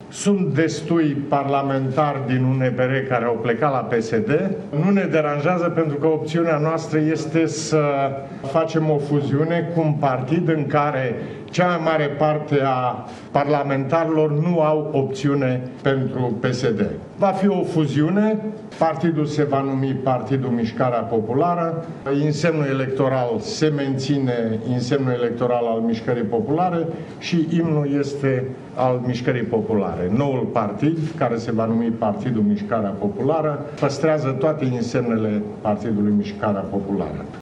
Sunt destui parlamentari din UNPR care au plecat la PSD. Nu ne deranjează pentru că opțiunea noastră este să facem o fuziune cu un partid în care cea mai mare parte a parlamentarilor nu au opțiune pentru PSD. Va fi o fuziune, partidul se va numi Partidul Mișcarea Populară, insemnul electoral se menține insemnul electoral al Mișcării Populare și imnul este al Mișcării Populare. Noul partid, care se va numi Partidul Mișcarea Populară, păstrează toate insemnele Partidului Mișcarea Populară.